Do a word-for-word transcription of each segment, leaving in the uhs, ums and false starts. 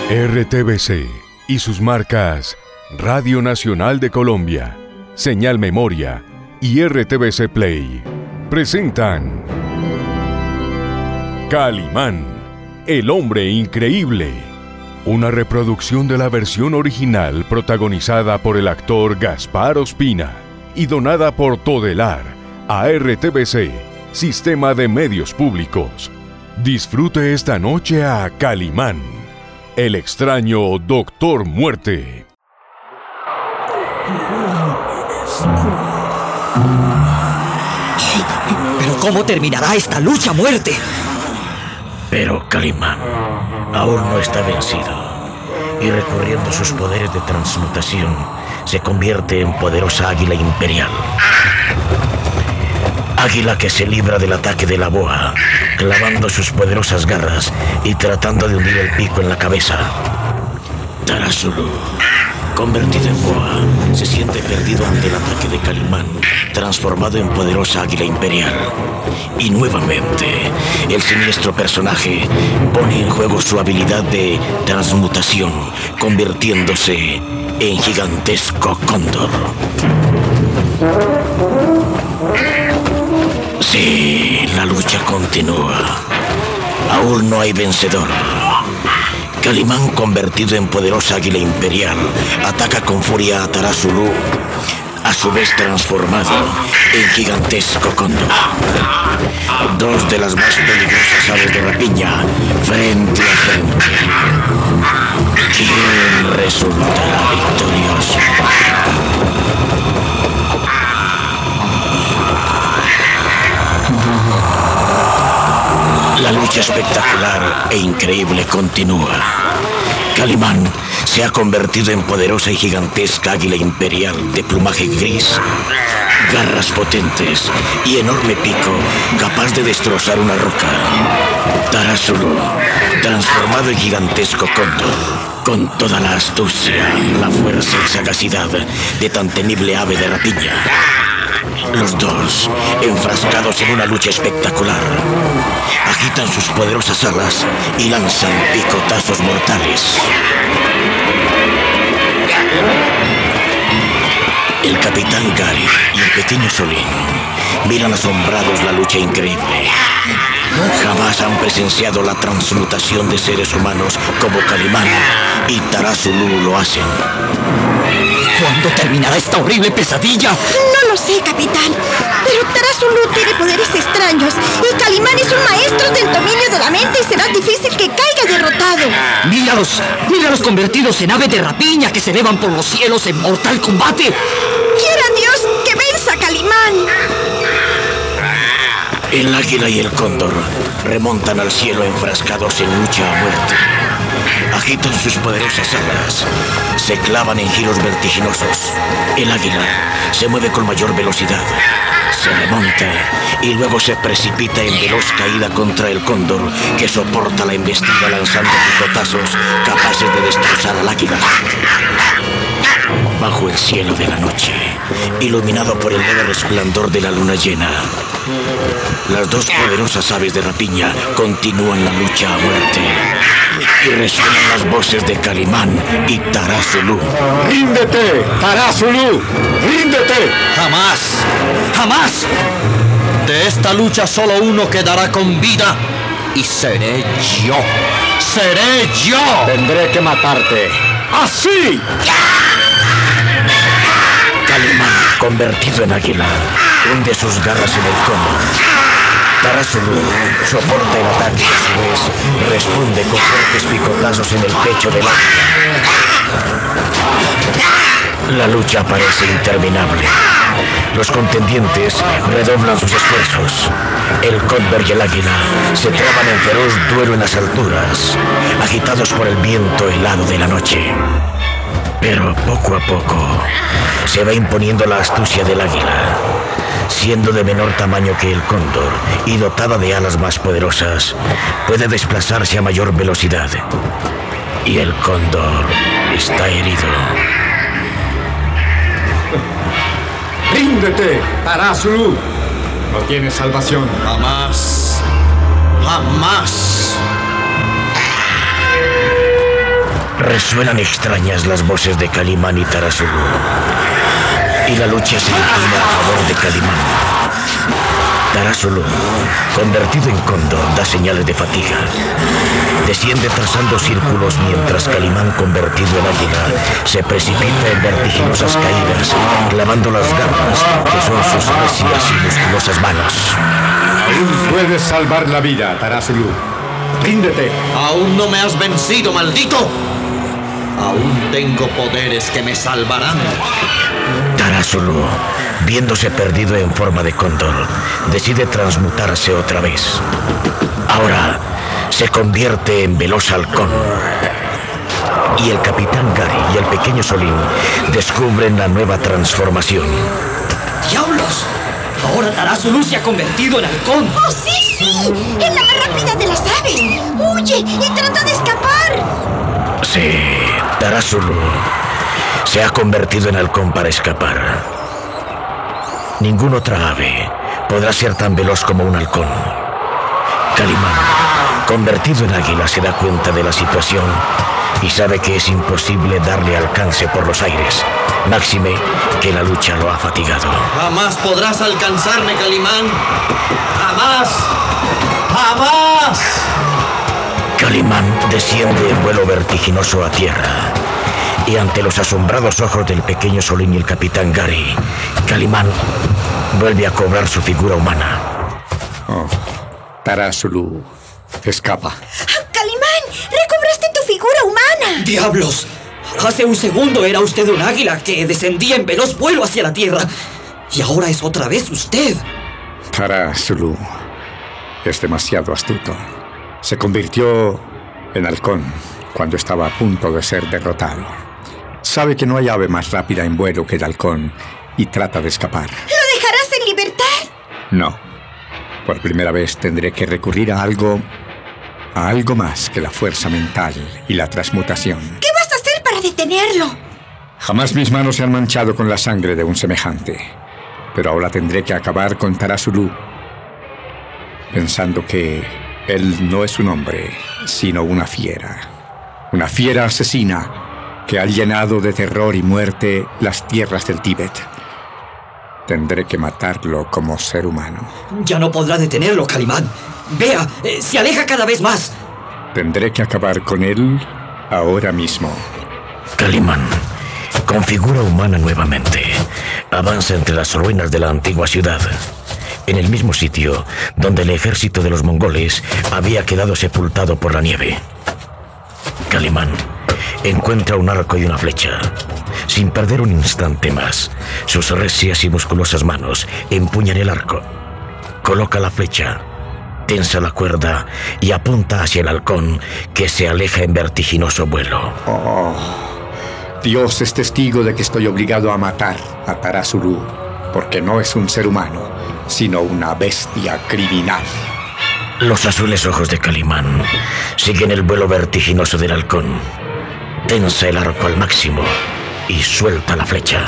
R T V C y sus marcas Radio Nacional de Colombia, Señal Memoria y R T V C Play presentan Calimán, el hombre increíble, una reproducción de la versión original protagonizada por el actor Gaspar Ospina y donada por Todelar a R T V C, Sistema de Medios Públicos. Disfrute esta noche a Calimán, el extraño Doctor Muerte. ¿Pero cómo terminará esta lucha a muerte? Pero Calimán aún no está vencido, y recurriendo a sus poderes de transmutación, se convierte en poderosa águila imperial. Águila que se libra del ataque de la boa, clavando sus poderosas garras y tratando de hundir el pico en la cabeza. Tarazulu, convertido en boa, se siente perdido ante el ataque de Calimán, transformado en poderosa águila imperial. Y nuevamente, el siniestro personaje pone en juego su habilidad de transmutación, convirtiéndose en gigantesco cóndor. Sí, la lucha continúa. Aún no hay vencedor. Calimán, convertido en poderosa águila imperial, ataca con furia a Tarazulu, a su vez transformado en gigantesco cóndor. Dos de las más peligrosas aves de rapiña, frente a frente. ¿Quién resultará victorioso? La lucha espectacular e increíble continúa. Calimán se ha convertido en poderosa y gigantesca águila imperial de plumaje gris, garras potentes y enorme pico capaz de destrozar una roca. Tarazulu, transformado en gigantesco cóndor, con toda la astucia, la fuerza y sagacidad de tan temible ave de rapiña. Los dos, enfrascados en una lucha espectacular, agitan sus poderosas alas y lanzan picotazos mortales. El capitán Gary y el pequeño Solín miran asombrados la lucha increíble. Jamás han presenciado la transmutación de seres humanos como Calimán y Tarazulu lo hacen. ¿Cuándo terminará esta horrible pesadilla? No lo sé, capitán, pero Tarazulu tiene poderes extraños y Calimán es un maestro del dominio de la mente y será difícil que caiga derrotado. ¡Míralos! ¡Míralos convertidos en ave de rapiña que se elevan por los cielos en mortal combate! ¡Quiera Dios que venza Calimán! El águila y el cóndor remontan al cielo enfrascados en lucha a muerte. Agitan sus poderosas alas, se clavan en giros vertiginosos. El águila se mueve con mayor velocidad, se remonta y luego se precipita en veloz caída contra el cóndor, que soporta la embestida lanzando picotazos capaces de destrozar al águila. Bajo el cielo de la noche, iluminado por el leve resplandor de la luna llena, las dos poderosas aves de rapiña continúan la lucha a muerte. Y resuenan las voces de Calimán y Tarazulu. ¡Ríndete, Tarazulu! ¡Ríndete! ¡Jamás! ¡Jamás! De esta lucha solo uno quedará con vida y seré yo. ¡Seré yo! Tendré que matarte. ¡Así! Calimán, convertido en águila, hunde sus garras en el cóndor. Tarazulu soporta el ataque y a su vez responde con fuertes picotazos en el pecho del águila. La lucha parece interminable. Los contendientes redoblan sus esfuerzos. El cóndor y el águila se traban en feroz duelo en las alturas, agitados por el viento helado de la noche. Pero poco a poco se va imponiendo la astucia del águila. Siendo de menor tamaño que el cóndor y dotada de alas más poderosas, puede desplazarse a mayor velocidad. Y el cóndor está herido. ¡Ríndete, Tarazulu! No tienes salvación. Jamás. Jamás. Resuenan extrañas las voces de Calimán y Tarazulú, y la lucha se inclina a favor de Calimán. Tarazulú, convertido en cóndor, da señales de fatiga. Desciende trazando círculos mientras Calimán, convertido en águila, se precipita en vertiginosas caídas, clavando las garras que son sus recias y musculosas manos. Aún puedes salvar la vida, Tarazulú. ¡Ríndete! Aún no me has vencido, maldito. Aún tengo poderes que me salvarán. Tarazulú, viéndose perdido en forma de cóndor, decide transmutarse otra vez. Ahora se convierte en veloz halcón. Y el capitán Gary y el pequeño Solín descubren la nueva transformación. ¡Diablos! Ahora Tarazulú se ha convertido en halcón. ¡Oh, sí, sí! ¡Es la más rápida de las aves! ¡Huye y trata de escapar! Sí, Tarazulú se ha convertido en halcón para escapar. Ninguna otra ave podrá ser tan veloz como un halcón. Calimán, convertido en águila, se da cuenta de la situación y sabe que es imposible darle alcance por los aires, máxime que la lucha lo ha fatigado. Jamás podrás alcanzarme, Calimán. ¡Jamás! ¡Jamás! Calimán desciende en vuelo vertiginoso a tierra. Y ante los asombrados ojos del pequeño Solín y el capitán Gary, Calimán vuelve a cobrar su figura humana. Oh, Tarazulú, escapa. ¡Calimán! ¡Recobraste tu figura humana! ¡Diablos! Hace un segundo era usted un águila que descendía en veloz vuelo hacia la tierra. Y ahora es otra vez usted. Tarazulú es demasiado astuto. Se convirtió en halcón cuando estaba a punto de ser derrotado. Sabe que no hay ave más rápida en vuelo que el halcón y trata de escapar. ¿Lo dejarás en libertad? No. Por primera vez tendré que recurrir a algo... a algo más que la fuerza mental y la transmutación. ¿Qué vas a hacer para detenerlo? Jamás mis manos se han manchado con la sangre de un semejante. Pero ahora tendré que acabar con Tarazulú, pensando que él no es un hombre, sino una fiera. Una fiera asesina que ha llenado de terror y muerte las tierras del Tíbet. Tendré que matarlo como ser humano. Ya no podrá detenerlo, Calimán. Vea, eh, se aleja cada vez más. Tendré que acabar con él ahora mismo. Calimán, con figura humana nuevamente, avanza entre las ruinas de la antigua ciudad, en el mismo sitio donde el ejército de los mongoles había quedado sepultado por la nieve. Calimán encuentra un arco y una flecha. Sin perder un instante más, sus recias y musculosas manos empuñan el arco. Coloca la flecha, tensa la cuerda y apunta hacia el halcón, que se aleja en vertiginoso vuelo. Oh, Dios es testigo de que estoy obligado a matar a Tarazulú, porque no es un ser humano, sino una bestia criminal. Los azules ojos de Calimán siguen el vuelo vertiginoso del halcón. Tensa el arco al máximo y suelta la flecha.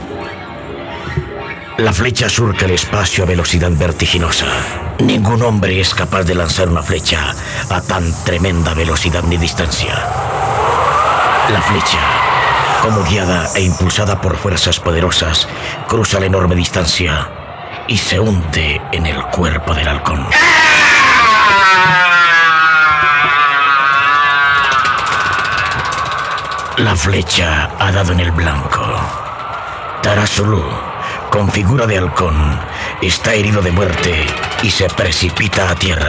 La flecha surca el espacio a velocidad vertiginosa. Ningún hombre es capaz de lanzar una flecha a tan tremenda velocidad ni distancia. La flecha, como guiada e impulsada por fuerzas poderosas, cruza la enorme distancia y se hunde en el cuerpo del halcón. La flecha ha dado en el blanco. Tarazulú, con figura de halcón, está herido de muerte y se precipita a tierra.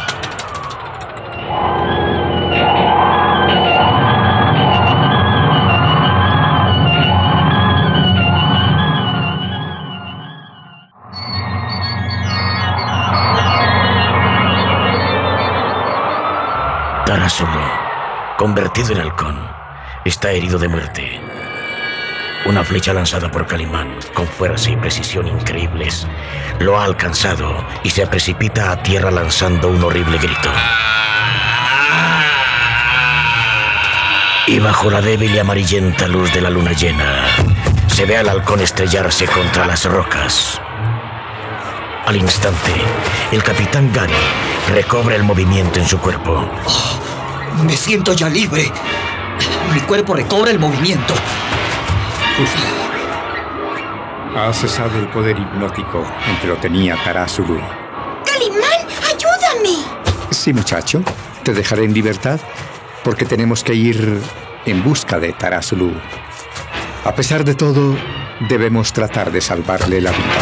Tarazulú, convertido en halcón, está herido de muerte. Una flecha lanzada por Calimán, con fuerza y precisión increíbles, lo ha alcanzado y se precipita a tierra lanzando un horrible grito. Y bajo la débil y amarillenta luz de la luna llena, se ve al halcón estrellarse contra las rocas. Al instante, el capitán Gary recobra el movimiento en su cuerpo. Oh, me siento ya libre. Mi cuerpo recobra el movimiento. Justo. Ha cesado el poder hipnótico en que lo tenía Tarazulu. ¡Calimán, ayúdame! Sí, muchacho. Te dejaré en libertad porque tenemos que ir en busca de Tarazulu. A pesar de todo, debemos tratar de salvarle la vida.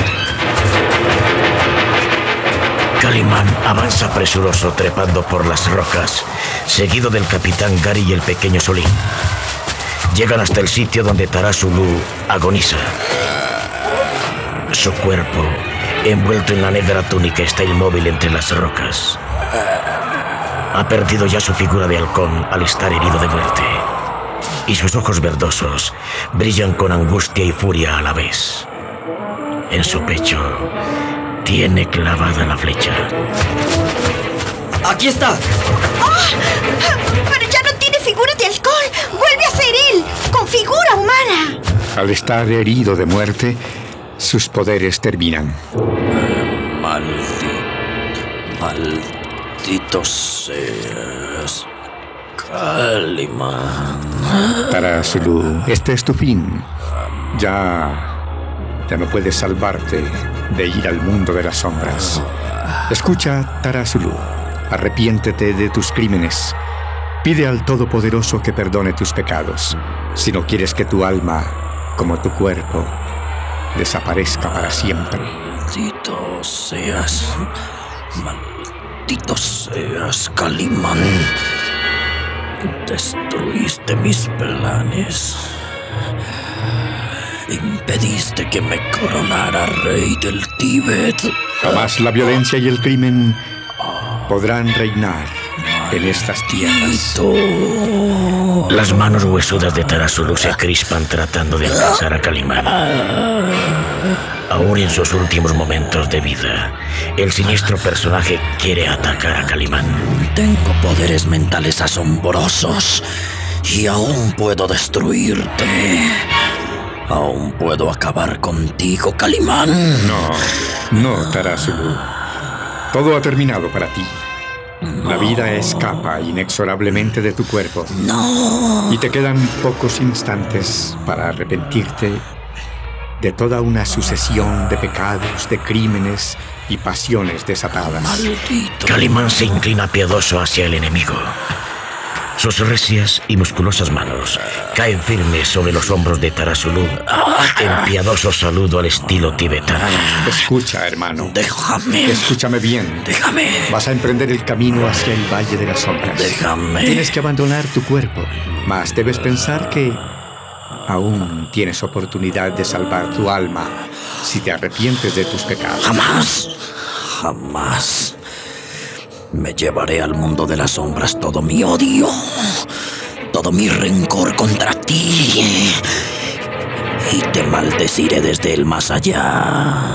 Calimán avanza presuroso trepando por las rocas, seguido del capitán Gary y el pequeño Solín. Llegan hasta el sitio donde Tarazulu agoniza. Su cuerpo, envuelto en la negra túnica, está inmóvil entre las rocas. Ha perdido ya su figura de halcón al estar herido de muerte. Y sus ojos verdosos brillan con angustia y furia a la vez. En su pecho tiene clavada la flecha. ¡Aquí está! ¡Oh! ¡Pero ya no tiene figura de halcón! ¡Vuelve a ser él! ¡Con figura humana! Al estar herido de muerte, sus poderes terminan. Maldito, maldito seas, Calimán. Tarazulu, este es tu fin. Ya... Ya no puedes salvarte de ir al mundo de las sombras. Escucha, Tarazulu. Arrepiéntete de tus crímenes. Pide al Todopoderoso que perdone tus pecados. Si no quieres que tu alma, como tu cuerpo, desaparezca para siempre. Maldito seas, maldito seas, Calimán. Destruiste mis planes. Impediste que me coronara rey del Tíbet. Jamás la violencia y el crimen podrán reinar en estas tierras. Las manos huesudas de Tarazulu se crispan tratando de alcanzar a Calimán. Aún en sus últimos momentos de vida, el siniestro personaje quiere atacar a Calimán. Tengo poderes mentales asombrosos y aún puedo destruirte. Aún puedo acabar contigo, Calimán. No, no, Tarazulu. Todo ha terminado para ti. No. La vida escapa inexorablemente de tu cuerpo. No. Y te quedan pocos instantes para arrepentirte de toda una sucesión de pecados, de crímenes y pasiones desatadas. Maldito. Calimán se inclina piadoso hacia el enemigo. Sus recias y musculosas manos caen firmes sobre los hombros de Tarazulu en piadoso saludo al estilo tibetano. Escucha, hermano. Déjame. Escúchame bien. Déjame. Vas a emprender el camino hacia el Valle de las Sombras. Déjame. Tienes que abandonar tu cuerpo, mas debes pensar que aún tienes oportunidad de salvar tu alma si te arrepientes de tus pecados. Jamás. Jamás. Me llevaré al mundo de las sombras todo mi odio, todo mi rencor contra ti. Y te maldeciré desde el más allá.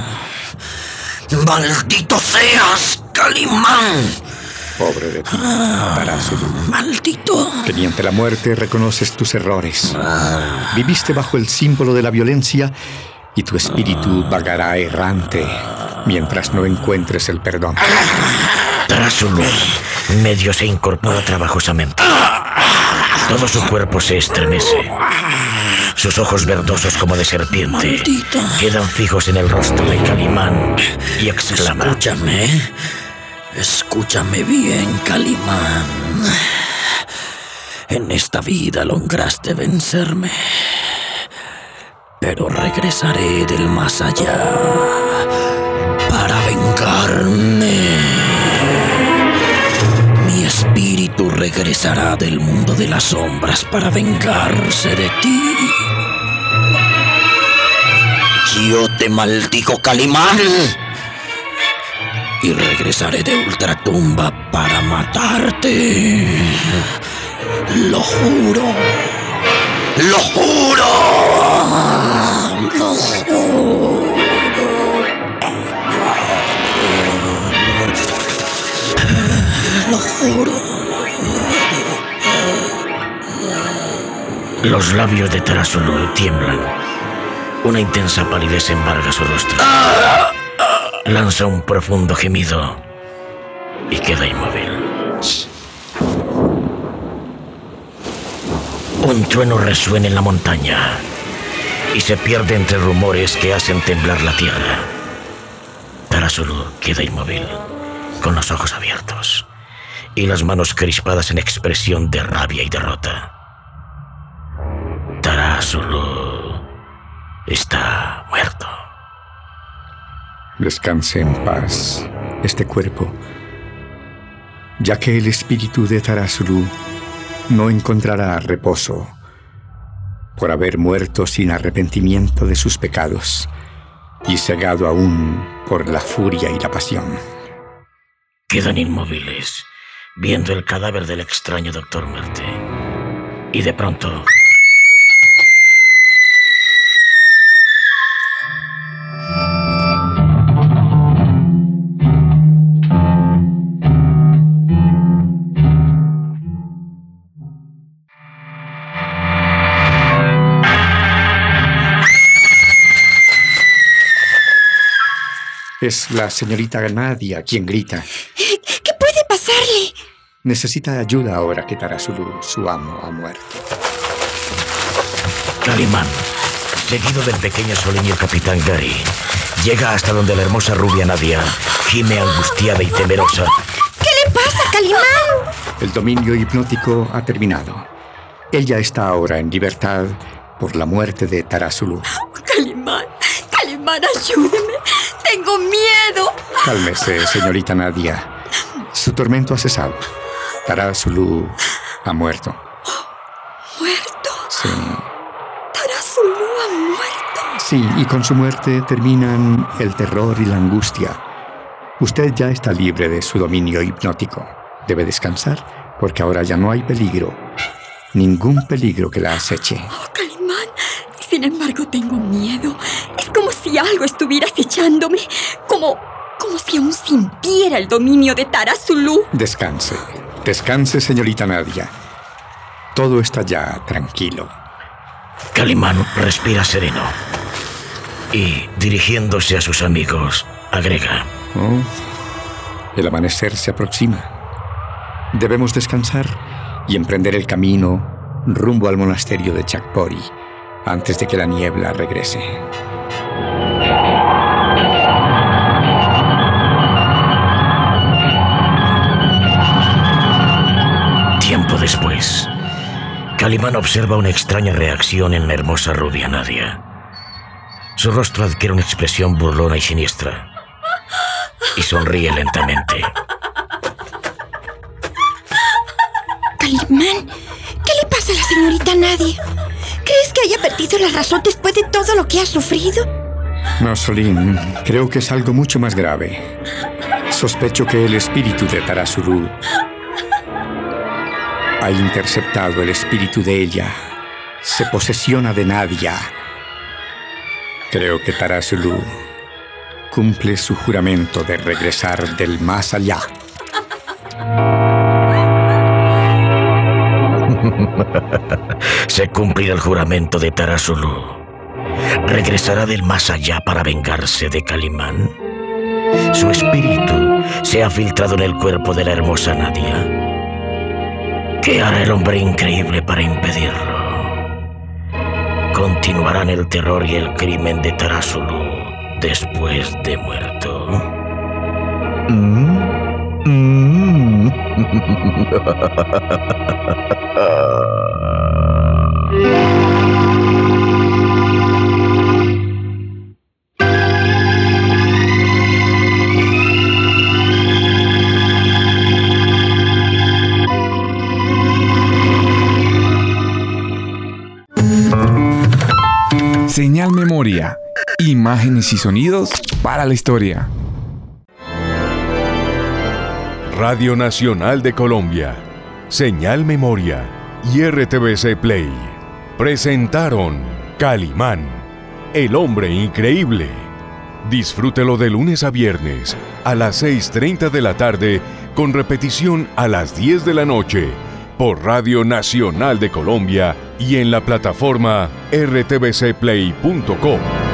¡Maldito seas, Calimán! Pobre de ti, Tarazulu. ¡Maldito! Que ni ante la muerte reconoces tus errores. Viviste bajo el símbolo de la violencia y tu espíritu vagará errante mientras no encuentres el perdón. Tarazulu medio se incorpora trabajosamente. Todo su cuerpo se estremece. Sus ojos verdosos como de serpiente Maldito. Quedan fijos en el rostro de Calimán y exclama: Escúchame, escúchame bien, Calimán. En esta vida lograste vencerme, pero regresaré del más allá para vengarme. Mi espíritu regresará del mundo de las sombras para vengarse de ti. Yo te maldigo, Calimán, y regresaré de ultratumba para matarte. Lo juro. Lo juro. Lo juro. Lo juro. Los labios de Tarazulu tiemblan. Una intensa palidez embarga su rostro. Lanza un profundo gemido y queda inmóvil. Un trueno resuena en la montaña y se pierde entre rumores que hacen temblar la tierra. Tara Sulu queda inmóvil, con los ojos abiertos y las manos crispadas en expresión de rabia y derrota. Tara Sulu está muerto. Descanse en paz este cuerpo, ya que el espíritu de Tara Sulu no encontrará reposo por haber muerto sin arrepentimiento de sus pecados y cegado aún por la furia y la pasión. Quedan inmóviles, viendo el cadáver del extraño doctor Muerte. Y de pronto... Es la señorita Nadia quien grita. ¿Qué puede pasarle? Necesita ayuda ahora que Tara Sulu, su amo, ha muerto. Calimán, seguido del pequeño Solín y el capitán Gary, llega hasta donde la hermosa rubia Nadia gime angustiada y temerosa. ¿Qué le pasa, Calimán? El dominio hipnótico ha terminado. Ella está ahora en libertad por la muerte de Tara Sulu. Calimán, Calimán, ayúdeme. Tengo miedo. Cálmese, señorita Nadia. Su tormento ha cesado. Tara Sulu ha muerto. ¿Muerto? Sí. Tara Sulu ha muerto. Sí, y con su muerte terminan el terror y la angustia. Usted ya está libre de su dominio hipnótico. Debe descansar, porque ahora ya no hay peligro. Ningún peligro que la aceche. Oh, Calimán, sin embargo tengo miedo. Es como si algo estuviera acechándome. Como, como si aún sintiera el dominio de Tara Sulu. Descanse, descanse, señorita Nadia. Todo está ya tranquilo. Calimán respira sereno y, dirigiéndose a sus amigos, agrega: Oh, el amanecer se aproxima. Debemos descansar y emprender el camino rumbo al monasterio de Chakpori antes de que la niebla regrese. Tiempo después, Calimán observa una extraña reacción en la hermosa rubia Nadia. Su rostro adquiere una expresión burlona y siniestra y sonríe lentamente. Calimán, ¿qué le pasa a la señorita Nadia? ¿Crees que haya perdido la razón después de todo lo que ha sufrido? No, Solín, creo que es algo mucho más grave. Sospecho que el espíritu de Tara Sulu ha interceptado el espíritu de ella. Se posesiona de Nadia. Creo que Tara Sulu cumple su juramento de regresar del más allá. Se cumplirá el juramento de Tara Sulu. ¿Regresará del más allá para vengarse de Calimán? Su espíritu se ha filtrado en el cuerpo de la hermosa Nadia. ¿Qué hará el hombre increíble para impedirlo? ¿Continuarán el terror y el crimen de Tara Sulu después de muerto? ¿Mm? ¿Mm? Señal Memoria. Imágenes y sonidos para la historia. Radio Nacional de Colombia, Señal Memoria y R T V C Play presentaron Calimán, el hombre increíble. Disfrútelo de lunes a viernes a las seis y treinta de la tarde con repetición a las diez de la noche por Radio Nacional de Colombia y en la plataforma r t v c play punto com.